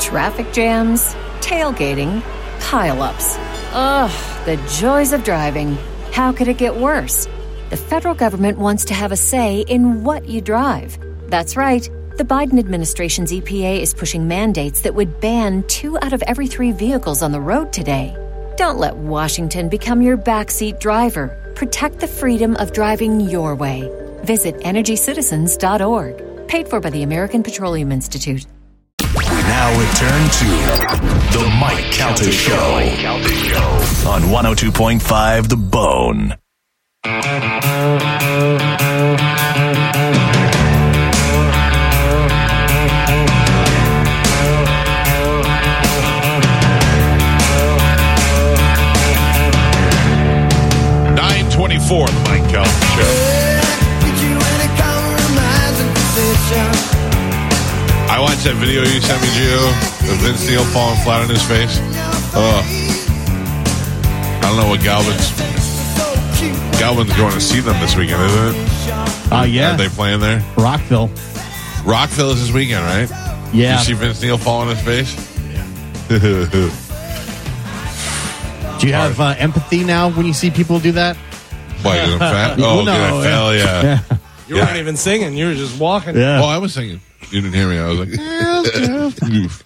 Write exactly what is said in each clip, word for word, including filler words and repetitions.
Traffic jams, tailgating, pile-ups. Ugh, the joys of driving. How could it get worse? The federal government wants to have a say in what you drive. That's right. The Biden administration's E P A is pushing mandates that would ban two out of every three vehicles on the road today. Don't let Washington become your backseat driver. Protect the freedom of driving your way. Visit energy citizens dot org. Paid for by the American Petroleum Institute. We now return to The Mike Calta Show, Mike Calta Show on one oh two point five The Bone. nine twenty-four, The Mike Calta Show. I watched that video you sent me, Gio, of Vince Neil falling flat on his face. Oh, I don't know what Galvin's. Galvin's going to see them this weekend, isn't it? Oh, uh, yeah. Are they playing there? Rockville. Rockville is this weekend, right? Yeah. Did you see Vince Neil fall on his face? Yeah. Do you have uh, empathy now when you see people do that? Why, because I'm fat? Oh, no, I fell, yeah. yeah. You yeah. weren't even singing. You were just walking. Yeah. Oh, I was singing. You didn't hear me. I was like, yes, yes.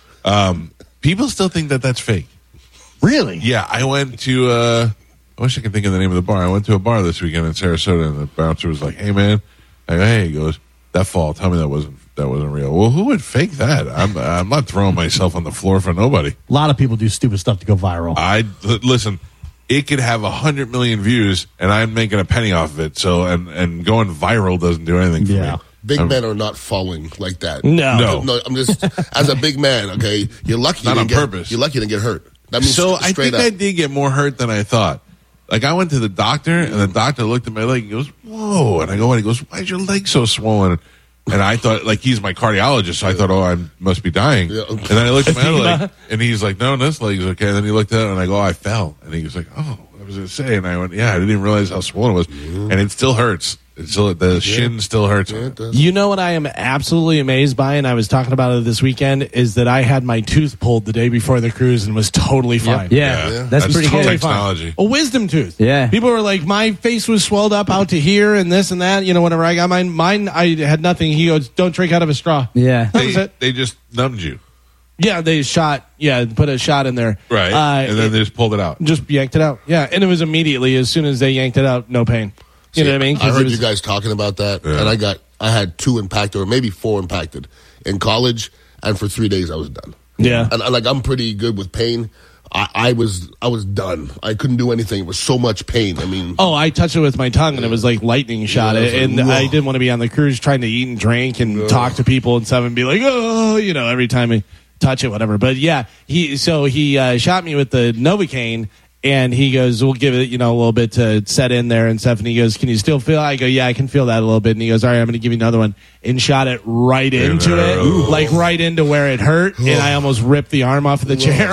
um, people still think that that's fake. Really? Yeah, I went to, uh, I wish I could think of the name of the bar. I went to a bar this weekend in Sarasota, and the bouncer was like, hey, man. I go, hey, he goes, that fall, tell me that wasn't that wasn't real. Well, who would fake that? I'm I'm not throwing myself on the floor for nobody. A lot of people do stupid stuff to go viral. I, listen, it could have a hundred million views, and I'm making a penny off of it. So, and, and going viral doesn't do anything for yeah. me. Big I'm, men are not falling like that. No. No. no I'm just, as a big man, okay, you're lucky Not you on didn't get, purpose. You're lucky you didn't get hurt. That means So st- I straight think up. I did get more hurt than I thought. Like, I went to the doctor, and the doctor looked at my leg and goes, whoa. And I go, and he goes, why is your leg so swollen? And I thought, like, he's my cardiologist, so I thought, oh, I must be dying. Yeah. And then I looked at my other leg, and he's like, no, this leg's okay. And then he looked at it, and I go, oh, I fell. And he was like, oh, I was going to say. And I went, yeah, I didn't even realize how swollen it was. And it still hurts. It still, the shin still hurts. Yeah, it does. You know what I am absolutely amazed by, and I was talking about it this weekend, is that I had my tooth pulled the day before the cruise and was totally fine. Yeah, Yeah. that's, pretty totally good. technology. A wisdom tooth. Yeah. People were like, my face was swelled up out to here and this and that. You know, whenever I got mine, mine, I had nothing. He goes, don't drink out of a straw. Yeah. That was They, it. they just numbed you. Yeah, they shot, yeah, put a shot in there. Right. Uh, and then it- they just pulled it out. just yanked it out. Yeah, and it was immediately, as soon as they yanked it out, no pain. You See, know what I mean? 'Cause I it heard was- you guys talking about that, Yeah. and I got, I had two impacted, or maybe four impacted in college, and for three days I was done. Yeah. And, and like, I'm pretty good with pain. I, I was, I was done. I couldn't do anything. It was so much pain. I mean, Oh, I touched it with my tongue, and it was like lightning shot. Yeah, it was and like, I whoa. didn't want to be on the cruise trying to eat and drink and Yeah. talk to people and stuff and be like, oh, you know, every time I touch it, whatever. But yeah, he so he uh, shot me with the Novocaine, and he goes, we'll give it, you know, a little bit to set in there and stuff. And he goes, can you still feel it? I go, yeah, I can feel that a little bit. And he goes, all right, I'm going to give you another one. And shot it right into there. it, Ooh. like right into where it hurt. And I almost ripped the arm off of the chair.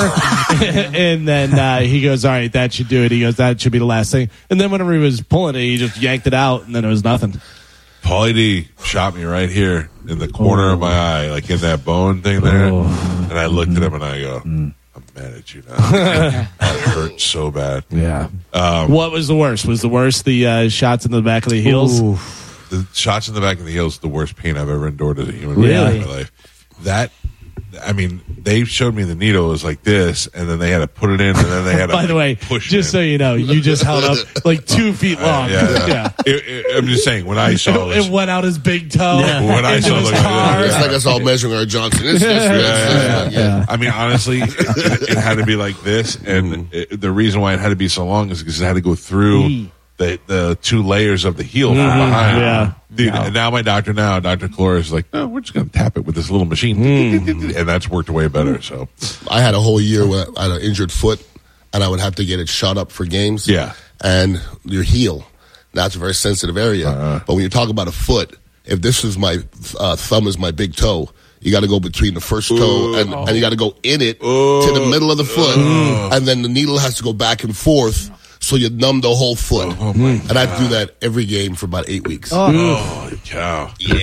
And then uh, he goes, all right, that should do it. He goes, that should be the last thing. And then whenever he was pulling it, he just yanked it out, and then it was nothing. Paulie D shot me right here in the corner Oh. of my eye, like in that bone thing there. Oh. And I looked at him and I go, Mm. I'm mad at you now. That hurt so bad. Yeah. What was the worst? Was the worst the uh, shots in the back of the heels? Ooh. The shots in the back of the heels is the worst pain I've ever endured as a human being Really? in my life. That, I mean, they showed me the needle was like this, and then they had to put it in, and then they had to By the way, push just it so in. you know, you just held up like two feet long. Yeah, yeah. Yeah. It, it, I'm just saying, when I saw It, this, went out his big toe When I into saw his the- car. it's like us all measuring our Johnson. It's, it's, Yeah, it's, yeah, it's, yeah. yeah. I mean, honestly, it, it had to be like this, and it, the reason why it had to be so long is because it had to go through the the two layers of the heel from behind. Yeah. Dude, and now my doctor now, Doctor Clore is like, oh, we're just going to tap it with this little machine, and that's worked way better. So, I had a whole year where I had an injured foot, and I would have to get it shot up for games. Yeah. And your heel, that's a very sensitive area. Uh-huh. But when you talk about a foot, if this is my uh, thumb is my big toe, you got to go between the first toe and, and you got to go in it to the middle of the foot, and then the needle has to go back and forth. So you numb the whole foot. Oh, my and I do that every game for about eight weeks. oh, cow. Yeah.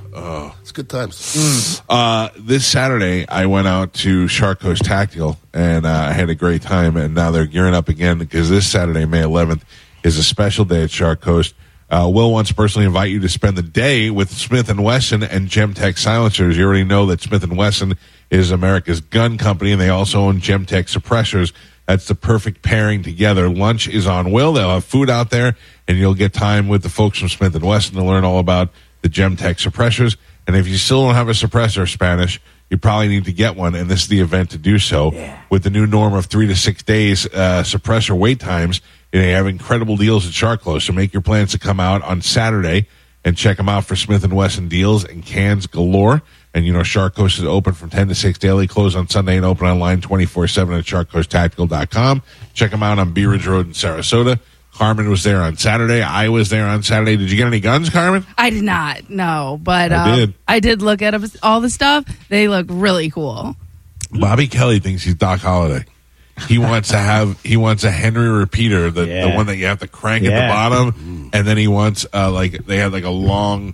Oh. It's good times. Uh, this Saturday, I went out to Shark Coast Tactical, and uh, I had a great time. And now they're gearing up again because this Saturday, May eleventh, is a special day at Shark Coast. Uh, Will wants to personally invite you to spend the day with Smith and Wesson and Gemtech silencers. You already know that Smith and Wesson is America's gun company, and they also own Gemtech suppressors. That's the perfect pairing together. Lunch is on Will. They'll have food out there, and you'll get time with the folks from Smith and Wesson to learn all about the Gemtech suppressors. And if you still don't have a suppressor, Spanish, you probably need to get one, and this is the event to do so. Yeah. With the new norm of three to six days uh, suppressor wait times, they have incredible deals at Shark Close. So make your plans to come out on Saturday and check them out for Smith and Wesson deals and cans galore. And, you know, Shark Coast is open from ten to six daily, closed on Sunday, and open online twenty-four seven at shark coast tactical dot com. Check them out on Bee Ridge Road in Sarasota. Carmen was there on Saturday. I was there on Saturday. Did you get any guns, Carmen? I did not, no. But I um, did. I did look at all the stuff. They look really cool. Bobby Kelly thinks he's Doc Holliday. He wants to have, he wants a Henry repeater, the, Yeah. the one that you have to crank at Yeah. the bottom. And then he wants, uh, like, they had like a long,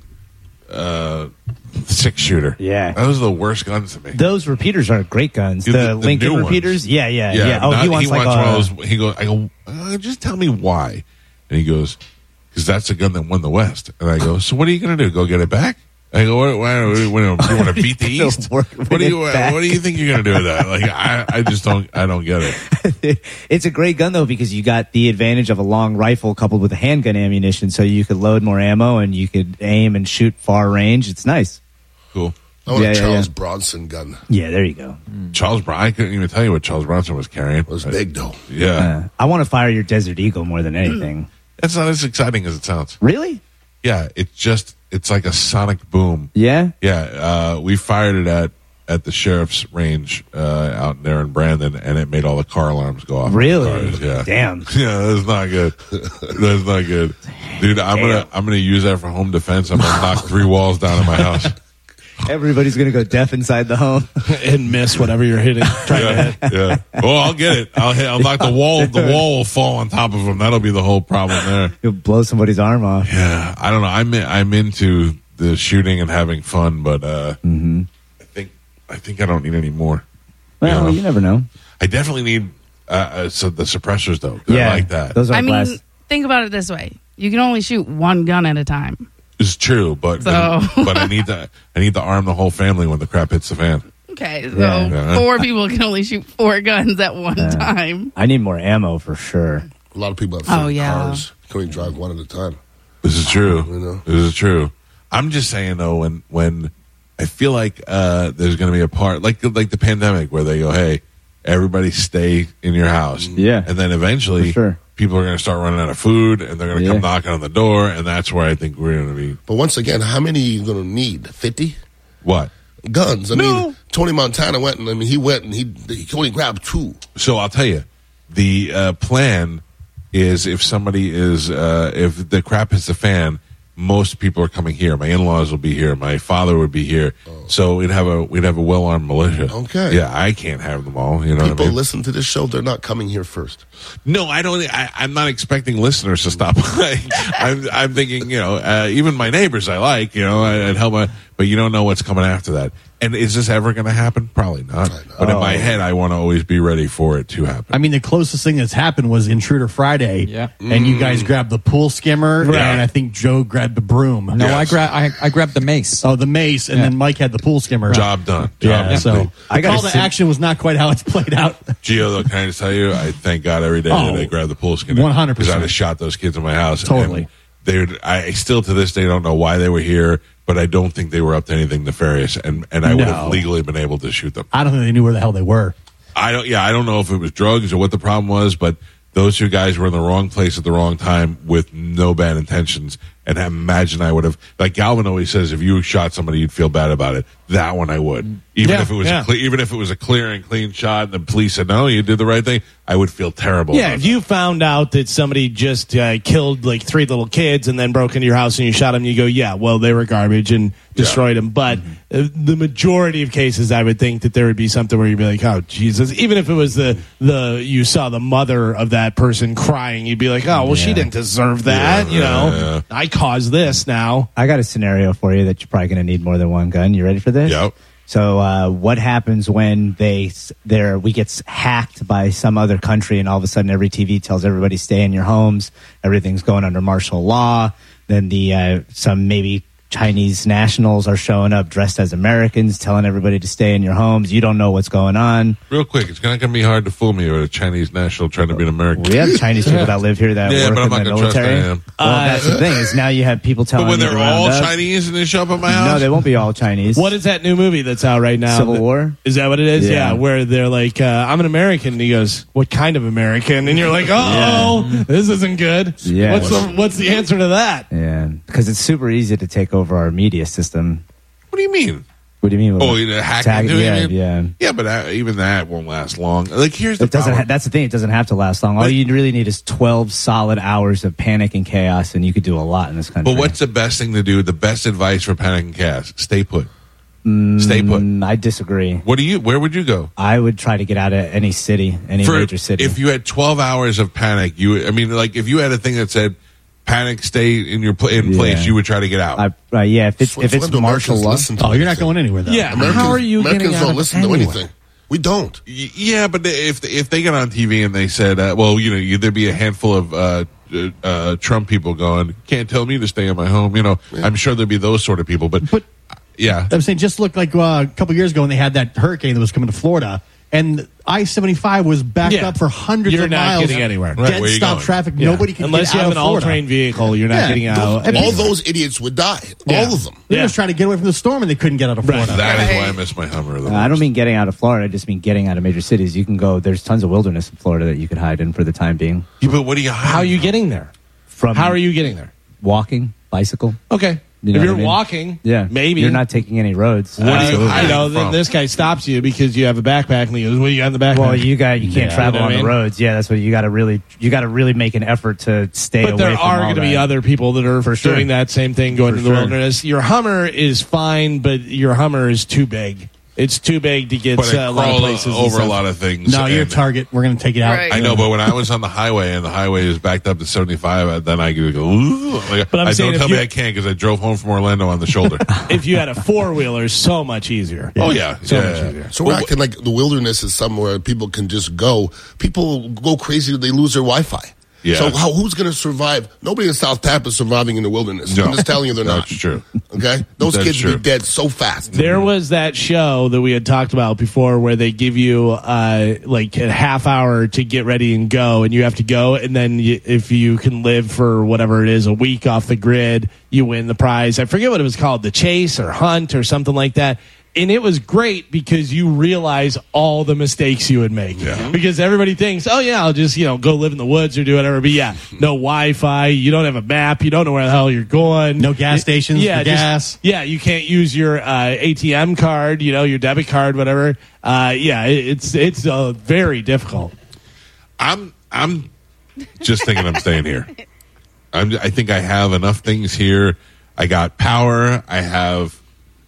uh, six shooter. Yeah. Those are the worst guns to me. Those repeaters are great guns. Dude, The, the- the Lincoln new ones. repeaters? Yeah, yeah, yeah. Oh, not- he wants like one a... of those. He goes, I go, uh, just tell me why. And he goes, because that's the gun that won the West. And I go, so what are you going to do? Go get it back? I go, what, why, what, what, you want to beat the East? Work What do you, it back. what do you think you're going to do with that? Like, I, I just don't, I don't get it. It's a great gun, though, because you got the advantage of a long rifle coupled with a handgun ammunition, so you could load more ammo and you could aim and shoot far range. It's nice. Cool. I want Yeah, a yeah, Charles yeah. Bronson gun. Yeah, there you go. Charles Brown, I couldn't even tell you what Charles Bronson was carrying. It was big, though. Yeah. Uh, I want to fire your Desert Eagle more than anything. That's not as exciting as it sounds. Really? Yeah. It's just, it's like a sonic boom. Yeah? Yeah. Uh, we fired it at, at the sheriff's range, uh, out there in Brandon, and it made all the car alarms go off. Really? Cars, yeah. Damn. Yeah, that's not good. That's not good. Dude, I'm Damn. gonna, I'm gonna use that for home defense. I'm gonna knock three walls down in my house. Everybody's going to go deaf inside the home. and miss whatever you're hitting. Trying to hit. Yeah. yeah. Oh, I'll get it. I'll hit, I'll knock the wall. The wall will fall on top of him. That'll be the whole problem there. You'll blow somebody's arm off. Yeah, I don't know. I'm in, I'm into the shooting and having fun, but uh, Mm-hmm. I think I think I don't need any more. Well, Yeah. you never know. I definitely need uh, uh, so the suppressors though. 'Cause Yeah, I like that. Those are I mean, blast. think about it this way. You can only shoot one gun at a time. It's true, but So- but I need to I need to arm the whole family when the crap hits the fan. Okay, so Yeah. Yeah. four people can only shoot four guns at one time. I need more ammo for sure. A lot of people have Oh, fake yeah. cars. Can we drive one at a time? This is true. You know? This is true. I'm just saying though, when when I feel like uh, there's going to be a part like like the pandemic where they go, hey, everybody stay in your house. Yeah. And then eventually For sure. people are going to start running out of food and they're going to Yeah. come knocking on the door. And that's where I think we're going to be. But once again, how many are you going to need? fifty What? guns. I No. mean, Tony Montana went and I mean he went and he he only grabbed two. So I'll tell you, the uh, plan is if somebody is, uh, if the crap hits the fan, most people are coming here. My in-laws will be here. My father would be here. So we'd have a we'd have a well-armed militia. Okay. Yeah, I can't have them all. You know what I People mean? listen to this show; they're not coming here first. No, I don't. I, I'm not expecting listeners to stop by. I'm, I'm thinking, you know, uh, even my neighbors I like, you know, I, I'd help my, but you don't know what's coming after that. And is this ever going to happen? Probably not. But in my head, I want to always be ready for it to happen. I mean, the closest thing that's happened was Intruder Friday. Yeah. And you guys grabbed the pool skimmer, Yeah. and I think Joe grabbed the broom. No, Yes. I, gra- I I grabbed the mace. Oh, the mace, and Yeah. then Mike had the pool skimmer. Job done. Job Yeah, done. so I the gotta call to see- action was not quite how it's played out. Gio, though, can I just tell you, I thank God every day Oh, that I grab the pool skinner. one hundred Because percent. I'd have shot those kids in my house. Totally. And they're, I still to this day don't know why they were here, but I don't think they were up to anything nefarious, and, and I would have No. legally been able to shoot them. I don't think they knew where the hell they were. I don't. Yeah, I don't know if it was drugs or what the problem was, but those two guys were in the wrong place at the wrong time with no bad intentions. And I imagine I would have, like Galvin always says, if you shot somebody, you'd feel bad about it. That one I would, even Yeah, if it was yeah. a cle- even if it was a clear and clean shot, and the police said no, you did the right thing. I would feel terrible. Yeah, about if you found out that somebody just uh, killed like three little kids and then broke into your house and you shot them, you go, yeah, well, they were garbage and destroyed them. But uh, the majority of cases, I would think that there would be something where you'd be like, oh, Jesus. Even if it was the, the you saw the mother of that person crying, you'd be like, oh, well, she didn't deserve that. Yeah, you know, yeah, I caused this now. I got a scenario for you that you're probably going to need more than one gun. You ready for this? Yep. So, uh, what happens when they there we get hacked by some other country, and all of a sudden every T V tells everybody stay in your homes, everything's going under martial law. Then the uh, some maybe Chinese nationals are showing up dressed as Americans, telling everybody to stay in your homes. You don't know what's going on. Real quick, it's not going to be hard to fool me with a Chinese national trying to be an American. We have Chinese people that live here that Yeah, work but I'm in not the gonna trust military. them. Well, Uh, that's the thing is now you have people telling But when you they're to round all up. Chinese and they show up at my house? No, they won't be all Chinese. What is that new movie that's out right now? Civil War? Is that what it is? Yeah. Yeah, where they're like, uh, I'm an American. And he goes, what kind of American? And you're like, oh, this isn't good. Yeah. What's the, what's the answer to that? Yeah, because it's super easy to take over our media system. What do you mean? What do you mean? Oh, you know, hack Tag- into yeah, it? yeah. Yeah, but uh, even that won't last long. Like, here's the It doesn't. problem. Ha- that's the thing. It doesn't have to last long. All But- you really need is twelve solid hours of panic and chaos, and you could do a lot in this country. But what's the best thing to do? The best advice for panic and chaos: stay put. Stay put. Mm, I disagree. What do you? Where would you go? I would try to get out of any city, any For- major city. If you had twelve hours of panic, you. I mean, like if you had a thing that said panic, stay in your pl- in Yeah. place, you would try to get out. I, uh, yeah, if it's if it's When do martial Americans law. listen to Oh, you're not anything? going anywhere, though. Yeah. Americans, How are you Americans getting out don't of listen to anywhere? anything. We don't. Y- yeah, but if if they got on T V and they said, uh, well, you know, you, there'd be a handful of uh, uh, uh, Trump people going, can't tell me to stay in my home. You know, I'm sure there'd be those sort of people. But, But- yeah, I'm saying just look like uh, a couple years ago when they had that hurricane that was coming to Florida, and I seventy-five was backed Yeah. up for hundreds You're of not miles. getting anywhere. Right, Dead where you stop going? traffic. Yeah. Nobody can Unless get you out have an of Florida. all-terrain vehicle, you're not Yeah. getting out. And All people- those idiots would die. Yeah. All of them. They Yeah. were just trying to get away from the storm, and they couldn't get out of Florida. that is why I miss my Hummer. The Uh, I don't most. mean getting out of Florida. I just mean getting out of major cities. You can go. There's tons of wilderness in Florida that you could hide in for the time being. Yeah, but what do you? How are you getting there? From How are you getting there? walking, bicycle? Okay. You know if what you're I mean? walking, Yeah, maybe. you're not taking any roads. What are you Absolutely. hiding you know, from? then this guy stops you because you have a backpack, and he goes, "What do you got in the backpack?" Well, you got you can't Yeah. travel You know on what I the mean? roads. Yeah, that's what you got to really you got to really make an effort to stay but away there from are all going to be that. other people that are For sure. doing that same thing, going For to the sure. wilderness. Your Hummer is fine, but your Hummer is too big. It's too big to get But uh, I a lot of crawl places. and over a stuff. lot of things. No, you're a and- target. We're going to take it out. Right. I know, but when I was on the highway and the highway is backed up to seventy-five, uh, then I could go. Ooh. Like, But I'm I saying don't if tell you- me I can't because I drove home from Orlando on the shoulder. If you had a four wheeler, so much easier. Oh yeah, So yeah. much easier. So we're acting like the wilderness is somewhere people can just go. People go crazy; they lose their Wi-Fi. Yeah. So how, who's going to survive? Nobody in South Tampa is surviving in the wilderness. No. I'm just telling you, they're not. That's true. Okay, those That's kids will true. be dead so fast. There was that show that we had talked about before where they give you uh, like a half hour to get ready and go, and you have to go, and then you, if you can live for whatever it is, a week off the grid, you win the prize. I forget what it was called, the chase or hunt or something like that. And it was great because you realize all the mistakes you would make. Yeah. Because everybody thinks, oh, yeah, I'll just, you know, go live in the woods or do whatever. But, yeah, no Wi-Fi. You don't have a map. You don't know where the hell you're going. No gas stations Yeah, for just- gas. yeah, you can't use your uh, A T M card, you know, your debit card, whatever. Uh, yeah, it, it's it's uh, very difficult. I'm I'm just thinking I'm staying here. I'm, I think I have enough things here. I got power. I have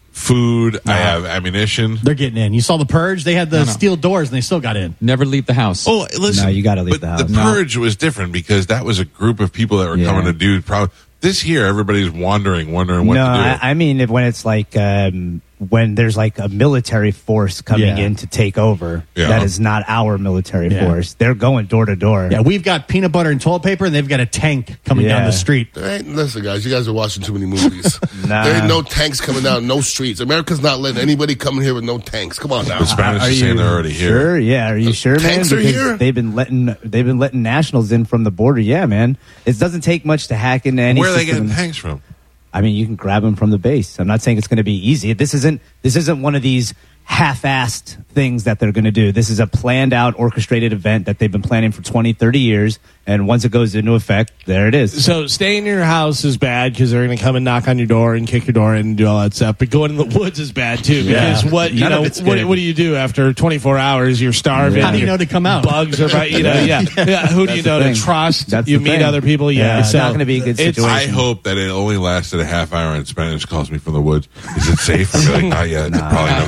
food. I have ammunition. They're getting in. You saw the Purge? They had the No, no. steel doors, and they still got in. Never leave the house. Oh, listen. No, you gotta leave but the house. The No. purge was different because that was a group of people that were Yeah. coming to do. Probably this year, everybody's wandering, wondering what no, to do. I, I mean if, when it's like um, when there's like a military force coming Yeah. in to take over. Yeah. That is not our military Yeah. force. They're going door to door. Yeah, we've got peanut butter and toilet paper, and they've got a tank coming Yeah. down the street. There ain't, listen, guys, you guys are watching too many movies. Nah. There ain't no tanks coming down, no streets. America's not letting anybody come in here with no tanks. Come on now. the Spanish Are are saying you they're already here. Sure, yeah. Are you sure, man? tanks are Because here? they've been letting they've been letting nationals in from the border. Yeah, man. It doesn't take much to hack into any. Where are they system. getting tanks from? I mean, you can grab them from the base. I'm not saying it's going to be easy. This isn't this isn't one of these half-assed things that they're going to do. This is a planned out, orchestrated event that they've been planning for twenty, thirty years. And once it goes into effect, there it is. So staying in your house is bad because they're going to come and knock on your door and kick your door in and do all that stuff. But going in the woods is bad too because Yeah. what you None of know it's what, good. what do you do after twenty-four hours? You're starving. How do you your know to come out? Bugs are right. You know, yeah. yeah. Who do you That's the know to thing. trust? That's you the meet thing. other people. Yeah, Yeah, it's so not gonna be a good it's- situation. I hope that it only lasted a half hour and Spanish calls me from the woods. Is it safe? I'm like, not yet. Probably another week. Stay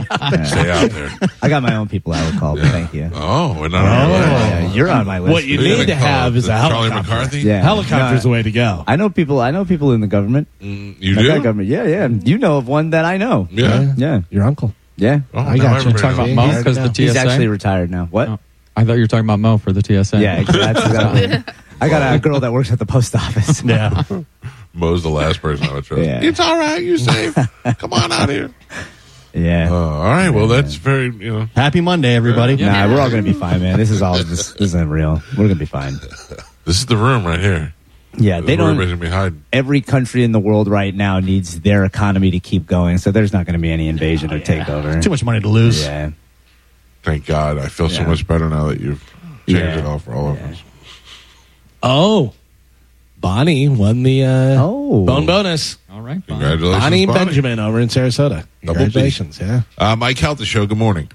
Stay out there. I got my own people I would call, but thank you. Oh, we're not on your list. Yeah, you're on my list. What you Who are you need to gonna call? have is a Charlie helicopter. McCarthy? Yeah. Helicopter's No, the way to go. I know people. I know people in the government. Mm, you I do? got government. Yeah, yeah. You know of one that I know. Yeah. Yeah, Your uncle. yeah. Oh, I now got you. everybody Talking about knows. Mo Yeah. because the T S He's A. actually retired now. What? Oh, I thought you were talking about Mo for the T S A. Yeah, that's exactly. I got a girl that works at the post office. Yeah. Mo's the last person I would trust. Yeah. It's all right. You're safe. Come on out here. Yeah. Uh, all right. Well, that's very, you know. Happy Monday, everybody. Nah, we're all gonna be fine, man. This is all. This, this isn't real. We're gonna be fine. This is the room right here. Yeah, This they is where don't. everybody's gonna be hiding. Every country in the world right now needs their economy to keep going, so there's not going to be any invasion or takeover. Too much money to lose. Yeah. Thank God. I feel so Yeah. much better now that you've changed Yeah. it all for all of Yeah. us. Oh, Bonnie won the uh, Oh. bone bonus. All right. fine. Congratulations, Bonnie Bonnie. Benjamin over in Sarasota. Double Congratulations, yeah. Uh, Mike Calta Show. Good morning.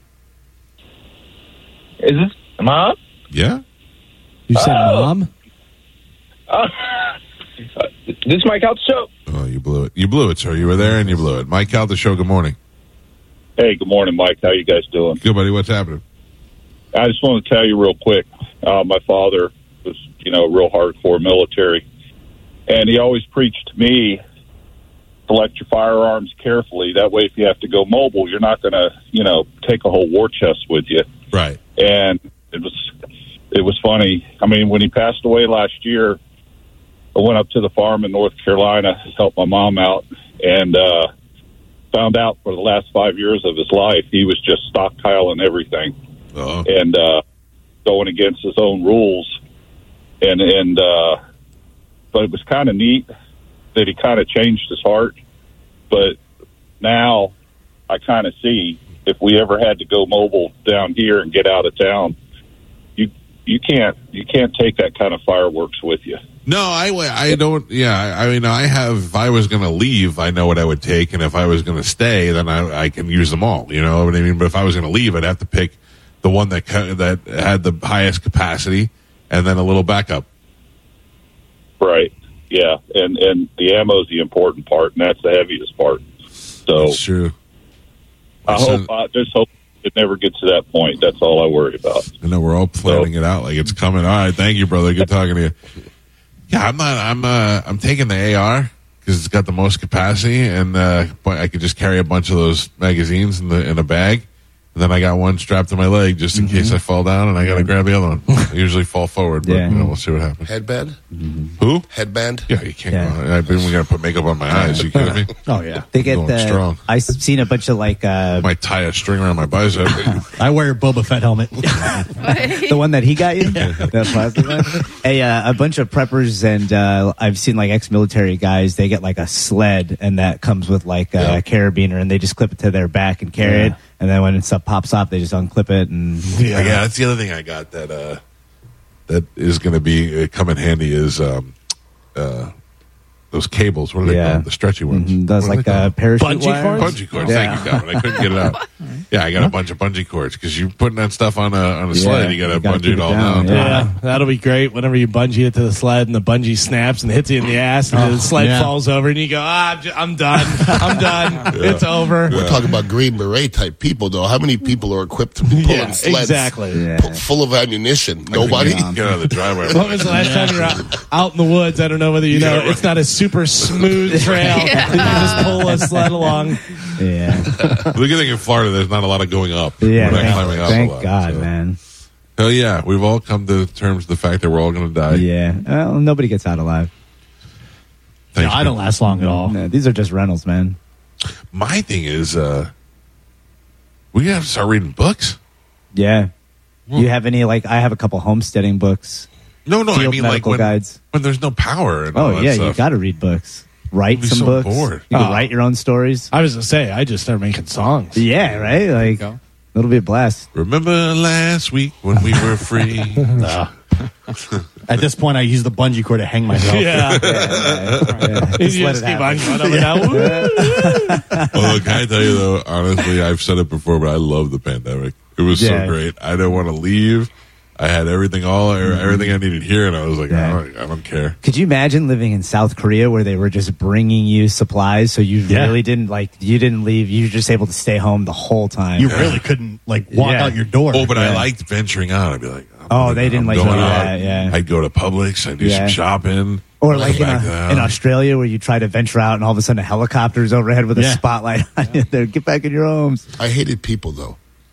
Is this am I on? Yeah. You said Oh. mom? Uh, this is Mike out the show. Oh, you blew it. You blew it, sir. You were there and you blew it. Mike Calta Show. Good morning. Hey, good morning, Mike. How you guys doing? Good, buddy. What's happening? I just want to tell you real quick. Uh, my father was, you know, real hardcore military, and he always preached to me, select your firearms carefully. That way, if you have to go mobile, you're not going to, you know, take a whole war chest with you. Right. And it was, it was funny. I mean, when he passed away last year, I went up to the farm in North Carolina, helped my mom out, and uh, found out for the last five years of his life, he was just stockpiling everything Uh-oh. and uh, going against his own rules. And, and uh, but it was kind of neat that he kind of changed his heart. But now I kind of see if we ever had to go mobile down here and get out of town, you you can't you can't take that kind of fireworks with you. No, I, I don't. Yeah, I I mean, I have. If I was going to leave, I know what I would take, and if I was going to stay, then I, I can use them all. You know what I mean? But if I was going to leave, I'd have to pick the one that ca- that had the highest capacity, and then a little backup. Right. Yeah. And and the ammo is the important part, and that's the heaviest part. So That's true. I My son- hope I just hope it never gets to that point. That's all I worry about. I know we're all planning it out like it's coming. All right, thank you, brother. Good talking to you. Yeah, I'm not. I'm. Uh, I'm taking the A R because it's got the most capacity, and uh, but I could just carry a bunch of those magazines in the in a bag. And then I got one strapped to my leg just in Mm-hmm. case I fall down, and I got to grab the other one. I usually fall forward, but Yeah. you know, we'll see what happens. Headband? Who? Headband? Yeah, you can't. Yeah. Go, I mean, we got to put makeup on my eyes. You kidding me? Oh, yeah. They get Going the. strong. I've seen a bunch of like uh, Might tie a string around my bicep. I wear a Boba Fett helmet. the one that he got you. The plastic one. A uh, a bunch of preppers and uh, I've seen like ex-military guys. They get like a sled and that comes with like a Yeah. carabiner and they just clip it to their back and carry Yeah. it. And then when stuff pops up, they just unclip it and Yeah, yeah, that's the other thing I got that uh, that is going to be uh, come in handy is um, uh, those cables. What are they Yeah. called? The stretchy ones. Mhm, does What are like they called? a parachute Bungee wire. cords? Bungee cords. Yeah. Thank you, Calvin. I couldn't get it out. Yeah, I got a bunch of bungee cords because you're putting that stuff on a on a Yeah, sled. You got to you gotta bungee keep it it all down, down. yeah. Yeah, that'll be great. Whenever you bungee it to the sled and the bungee snaps and hits you in the ass and the sled yeah. falls over and you go, ah, I'm, j- I'm done. I'm done. It's over. We're talking about Green Beret type people, though. How many people are equipped to be pulling Yeah, sleds exactly. Yeah. pu- full of ammunition? Nobody? Get out of the driveway. When was the last time you were out, out in the woods? I don't know whether you know. Yeah, right. It's not a super smooth trail. that You just pull a sled along. Yeah, The good thing in Florida, there's not a lot of going up. yeah. We're not climbing Thank, up thank a lot, God, so. man. Hell yeah, we've all come to terms with the fact that we're all going to die. Yeah, well, nobody gets out alive. Thanks, No, I don't man. last long at all. No, these are just rentals, man. My thing is, uh, we have to start reading books. Yeah. You have any like? I have a couple homesteading books. No, no, I Field mean like medical when, guides. when there's no power. And all Oh that yeah, stuff. you got to read books. Write I'd be some so books. bored. You can Oh. write your own stories. I was going to say, I just started making songs. Yeah, right. Like go. it'll be a blast. Remember last week when we were free? At this point, I use the bungee cord to hang myself. Yeah. Yeah. You Just let just it keep on happen. going up and down. Woo! Although, can I tell you though, honestly, I've said it before, but I love the pandemic. It was Yeah. so great. I didn't want to leave. I had everything, all everything I needed here, and I was like, Yeah. I, don't, I don't care. Could you imagine living in South Korea where they were just bringing you supplies, so you Yeah. really didn't like you didn't leave, you were just able to stay home the whole time? You really couldn't like walk Yeah. out your door. Oh, but I Yeah. liked venturing out. I'd be like, I'm Oh, gonna- they didn't I'm let you going do out. that, yeah. I'd go to Publix. I'd do Yeah. some shopping. Or come like in, back a, down. in Australia where you try to venture out and all of a sudden a helicopter's overhead with a Yeah. spotlight on you there. Get back in your homes. I hated people though.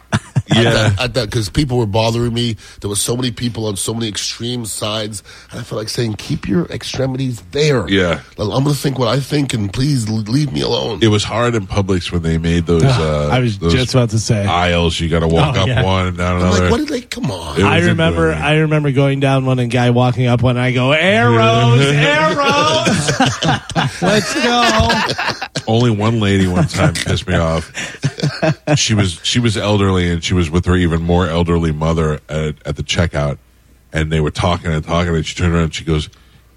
Yeah. At that, because people were bothering me. There were so many people on so many extreme sides, and I felt like saying, "Keep your extremities there." Yeah. Like, I'm going to think what I think, and please l- leave me alone. It was hard in Publix when they made those. Uh, I was those just about to say. aisles. You got to walk Oh, up yeah. one and down I'm another. like, what did they? Come on. It I was remember. intimidating. I remember going down one and guy walking up one. And I go arrows, arrows. Let's go. Only one lady one time pissed me off. She was she was elderly, and she was with her even more elderly mother at, at the checkout, and they were talking and talking, and she turned around and she goes,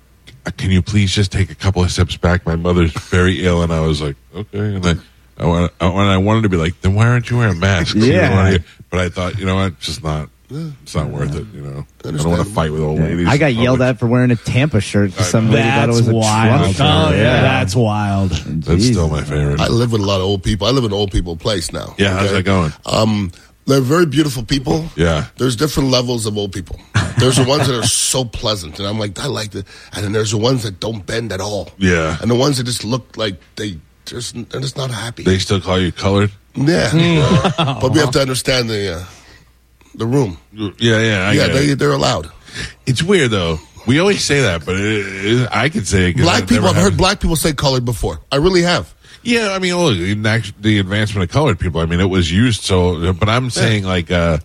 "Can you please just take a couple of steps back? My mother's very ill." And I was like, "Okay." And then I, want, I, when I wanted to be like, "Then why aren't you wearing masks?" You Yeah. don't wanna- But I thought, you know what, it's just not. It's not worth it. You know, I don't want to fight with old ladies. I got in yelled Publix. at for wearing a Tampa shirt because some lady thought it That's was a wild. Trump shirt. Oh yeah, that's wild. That's still my favorite. I live with a lot of old people. I live in an old people place now. Yeah, how's that going? Um, they're very beautiful people. Yeah. There's different levels of old people. There's the ones that are so pleasant, and I'm like, I like it. And then there's the ones that don't bend at all. Yeah. And the ones that just look like they just they're just not happy. They still call you colored? yeah. But we have to understand the uh, the room. Yeah, yeah. I yeah, get they it. they're allowed. It's weird though. We always say that, but it, it, I could say it. 'cause Black I've people, never I've had- heard black people say colored before. I really have. Yeah, I mean, look, the act- the advancement of colored people. I mean, it was used so, but I'm saying like, uh,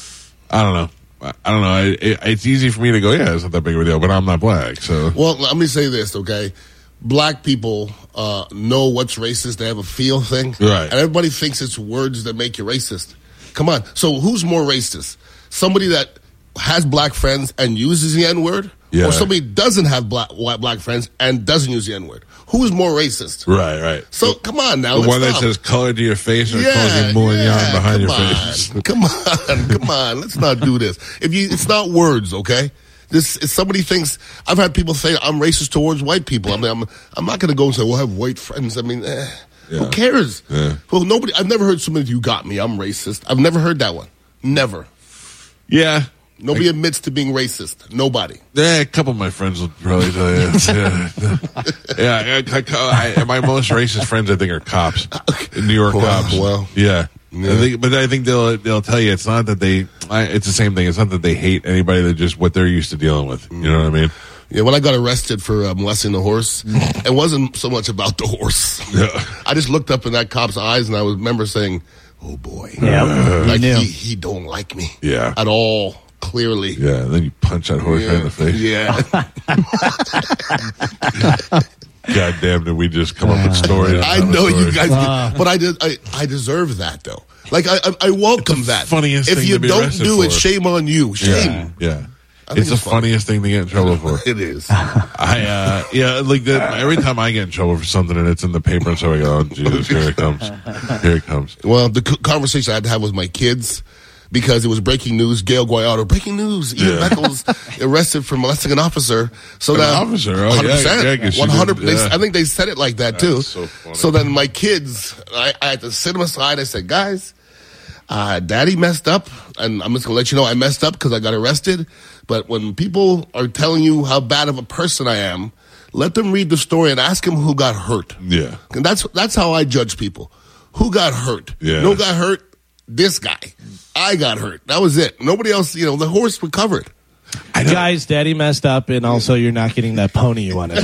I don't know. I I don't know. It, it, it's easy for me to go, yeah, it's not that big of a deal, but I'm not black, so. Well, let me say this, okay? Black people uh, know what's racist. They have a feel thing. Right. And everybody thinks it's words that make you racist. Come on. So who's more racist? Somebody that has black friends and uses the N-word? Yeah. Or somebody doesn't have black white black friends and doesn't use the N-word? Who's more racist? Right, right. So come on now. The let's one that stop. says colored to your face or calls Yeah, you Moulignon yeah, behind come your on. face. Come on, come on. Let's not do this. If you, it's not words, okay? This, if somebody thinks, I've had people say I'm racist towards white people. I mean, I'm, I'm not going to go and say, well, I have white friends. I mean, eh, Yeah. who cares? Yeah. Well, nobody, I've never heard somebody, you got me, I'm racist. I've never heard that one. Never. Yeah. Nobody admits to being racist. Nobody. Yeah, a couple of my friends will probably tell you. Yeah, yeah I, I, I, my most racist friends, I think, are cops, New York Wow, cops. well. yeah, Yeah. I think, but I think they'll they'll tell you it's not that they. I, it's the same thing. It's not that they hate anybody. They're just what they're used to dealing with. You know what I mean? Yeah, when I got arrested for uh, molesting the horse, it wasn't so much about the horse. Yeah. I just looked up in that cop's eyes and I was remember saying, "Oh boy, Yeah, like you knew. he, he don't like me, Yeah. at all." Clearly, Yeah, and then you punch that horse right in the face. Yeah, God damn, did we just come up with stories? I on know stories. you guys, but I did. I, I deserve that though. Like I, I, I welcome It's the that. funniest if thing you to be don't arrested do it, for. shame on you. Shame. Yeah, yeah. I think It's the it's funny. funniest thing to get in trouble for. It is. I uh yeah, like the, every time I get in trouble for something and it's in the paper, and so I go, oh Jesus, here it comes, here it comes. Well, the c- conversation I had to have with my kids. Because it was breaking news, Gail Guayado, breaking news, Ian Yeah. Beckles arrested for molesting an officer. So An that officer? Oh, one hundred yeah, percent, yeah, 'cause she one hundred. did, they- yeah. I think they said it like that too. That's so funny. So then my kids, I, I had to sit them aside. I said, guys, uh, Daddy messed up, and I'm just gonna let you know I messed up because I got arrested. But when people are telling you how bad of a person I am, let them read the story and ask them who got hurt. Yeah. And that's that's how I judge people. Who got hurt? Yeah. No got hurt. This guy. I got hurt. That was it. Nobody else, you know, the horse recovered. Guys, Daddy messed up, and also you're not getting that pony you wanted.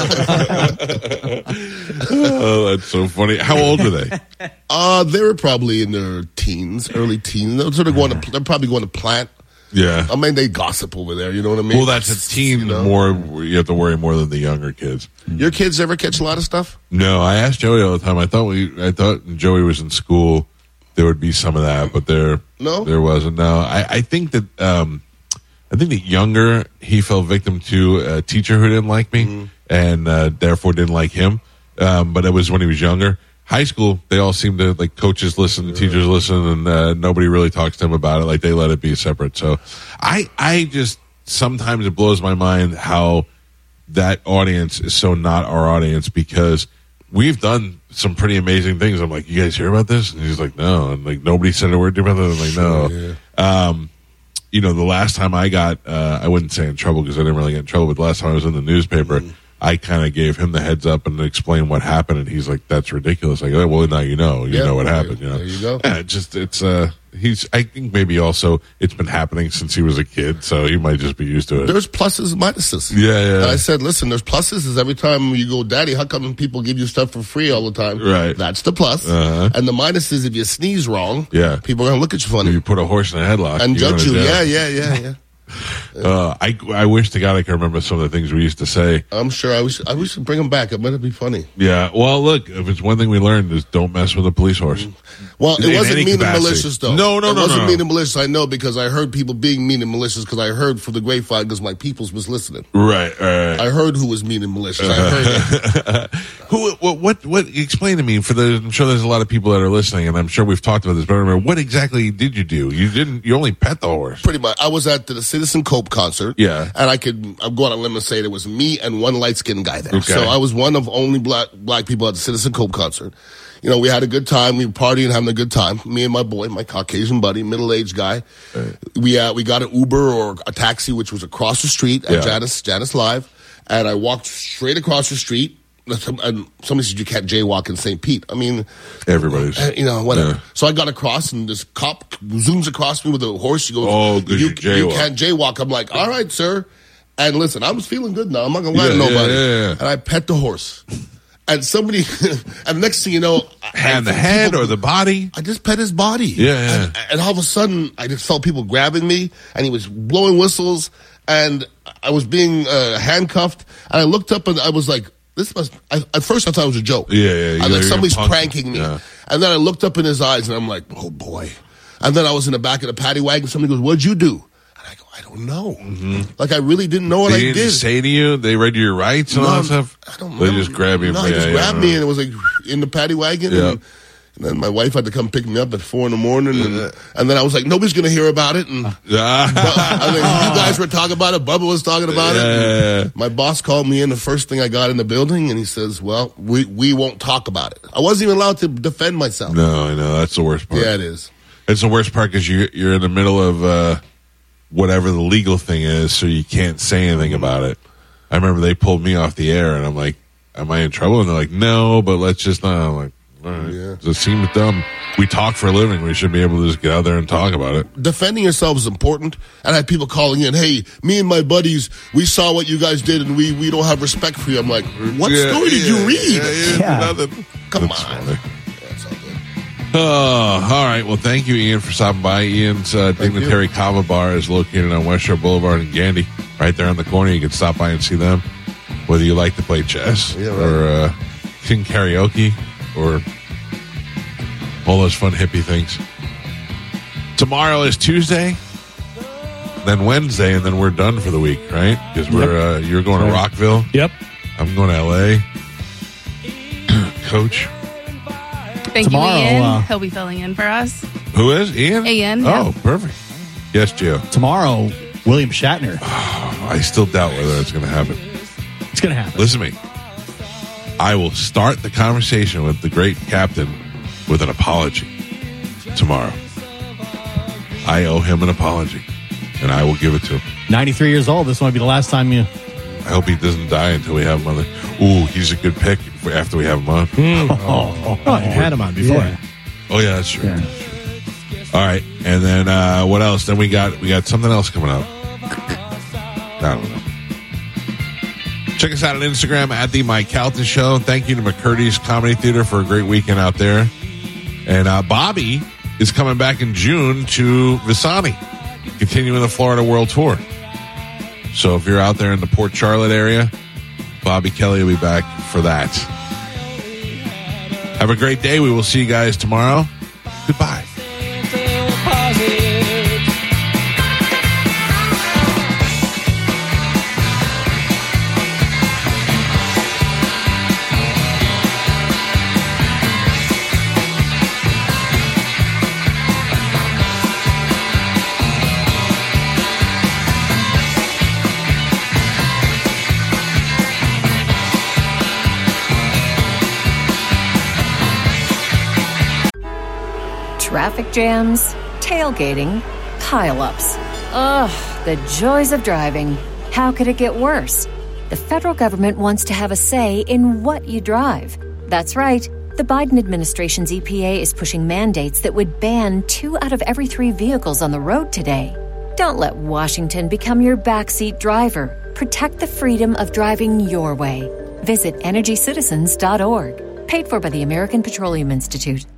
Oh, that's so funny. How old were they? Uh, they were probably in their teens, early teens. They're sort of going to, they're probably going to plant. Yeah. I mean, they gossip over there. You know what I mean? Well, that's a teen You know? more. You have to worry more than the younger kids. Your kids ever catch a lot of stuff? No, I asked Joey all the time. I thought we, I thought when Joey was in school, there would be some of that, but there, No? there wasn't. No, I, I think that, um, I think that younger he fell victim to a teacher who didn't like me, Mm-hmm. and uh, therefore didn't like him. Um, but it was when he was younger. high school, they all seem to, like, coaches listen, teachers listen, and uh, nobody really talks to them about it. Like, they let it be separate. So I, I just, sometimes it blows my mind how that audience is so not our audience, because we've done some pretty amazing things. I'm like, you guys hear about this? And he's like, no. And, like, nobody said a word about it. I'm like, no. Yeah. Um, you know, the last time I got, uh, I wouldn't say in trouble because I didn't really get in trouble, but the last time I was in the newspaper, mm. I kind of gave him the heads up and explained what happened, and he's like, "That's ridiculous." Like, oh, well, now you know, you yeah, know what there, happened. You know, there you go. Yeah, it just it's uh, he's. I think maybe also it's been happening since he was a kid, so he might just be used to it. There's pluses and minuses. Yeah, yeah. And I said, listen, there's pluses. Is every time you go, Daddy, how come people give you stuff for free all the time? Right. That's the plus. Uh-huh. And the minus is if you sneeze wrong, yeah, people are gonna look at you funny. If you put a horse in a headlock and you're judge you. jail. Yeah, yeah, yeah, yeah. Uh, I I wish to God I could remember some of the things we used to say. I'm sure I wish I wish to bring them back. It might be funny. Yeah. Well, look, if it's one thing we learned is don't mess with a police horse. Well, it In wasn't any mean capacity. and malicious, though. No, no, it no, wasn't no. mean and malicious. I know because I heard people being mean and malicious because I heard from the grapevine because my peoples was listening. Right. Right. I heard who was mean and malicious. I heard it. Who? What, what? What? Explain to me. For the, I'm sure there's a lot of people that are listening, and I'm sure we've talked about this. But I remember, what exactly did you do? You didn't. You only pet the horse. Pretty much. I was at the Citizen Cope concert. Yeah. And I could. I'm going on a limb and say there was me and one light skinned guy there. Okay. So I was one of only black black people at the Citizen Cope concert. You know, we had a good time. We were partying, having a good time. Me and my boy, my Caucasian buddy, middle aged guy. Right. We uh, we got an Uber or a taxi, which was across the street at Yeah. Janice Janice Live, and I walked straight across the street. And somebody said you can't jaywalk in Saint Pete. I mean, everybody's, you know, whatever. Yeah. So I got across, and this cop zooms across me with a horse. He goes, "Oh, 'cause you, you jaywalk." you can't jaywalk." I'm like, "All right, sir." And listen, I was feeling good now. I'm not gonna lie Yeah, to nobody. yeah, yeah, yeah. And I pet the horse, and somebody, and next thing you know, hand I, the head people, or the body. I just pet his body. Yeah, yeah. And, and all of a sudden, I just felt people grabbing me, and he was blowing whistles, and I was being uh, handcuffed. And I looked up, and I was like, "This must." I, at first, I thought it was a joke. Yeah, yeah. I you're- like you're somebody's punk. pranking me. Yeah. And then I looked up in his eyes, and I'm like, "Oh boy!" And then I was in the back of the paddy wagon. Somebody goes, "What'd you do?" And I go, "I don't know." Mm-hmm. Like I really didn't know what They I didn't did. say to you, they read your rights and all No, that stuff. I don't They remember. just grab you. No, yeah, he just yeah, grabbed yeah. me, and it was like in the paddy wagon. Yeah. And, and then my wife had to come pick me up at four in the morning, and, and then I was like, "Nobody's gonna hear about it." And Ah. I mean, you guys were talking about it. Bubba was talking about Yeah, it. yeah, And yeah. my boss called me in. The first thing I got in the building, and he says, "Well, we we won't talk about it." I wasn't even allowed to defend myself. No, I know that's the worst part. Yeah, it is. It's the worst part because you you're in the middle of uh, whatever the legal thing is, so you can't say anything about it. I remember they pulled me off the air, and I'm like, "Am I in trouble?" And they're like, "No, but let's just not." I'm like, "All right." Yeah. It seems dumb. We talk for a living. We should be able to just get out there and talk about it. Defending yourself is important. And I had people calling in, "Hey, me and my buddies, we saw what you guys did, and we, we don't have respect for you." I'm like, "What Yeah, story did yeah, you read?" Yeah, yeah, Yeah. nothing. Come That's on. funny. Yeah, it's all good. Oh, all right. Well, thank you, Ian, for stopping by. Ian's uh, Dignitary Kava Bar is located on West Shore Boulevard in Gandy, right there on the corner. You can stop by and see them. Whether you like to play chess Yeah, right. or uh, sing karaoke or all those fun hippie things. Tomorrow is Tuesday, then Wednesday, and then we're done for the week, right? Because we're uh, you're going to Rockville. Yep. I'm going to L A. Coach, Thank Tomorrow, you, Ian. uh, He'll be filling in for us. who is Ian? Ian, Oh, yeah. perfect. Yes, Joe. Tomorrow, William Shatner. I still doubt whether it's going to happen. It's going to happen. Listen to me. I will start the conversation with the great captain with an apology tomorrow. I owe him an apology, and I will give it to him. ninety-three years old. This might be the last time you. I hope he doesn't die until we have him on the... Ooh, he's a good pick for after we have him on. Oh, Oh, you had him on before. Yeah. Oh, yeah, that's true. All right, and then uh, what else? Then we got we got something else coming up. I don't know. Check us out on Instagram at the Mike Calton Show. Thank you to McCurdy's Comedy Theater for a great weekend out there. And uh, Bobby is coming back in June to Visani, continuing the Florida World Tour. So if you're out there in the Port Charlotte area, Bobby Kelly will be back for that. Have a great day. We will see you guys tomorrow. Goodbye. Traffic jams, tailgating, pileups. Ugh, the joys of driving. How could it get worse? The federal government wants to have a say in what you drive. That's right. The Biden administration's E P A is pushing mandates that would ban two out of every three vehicles on the road today. Don't let Washington become your backseat driver. Protect the freedom of driving your way. Visit energy citizens dot org. Paid for by the American Petroleum Institute.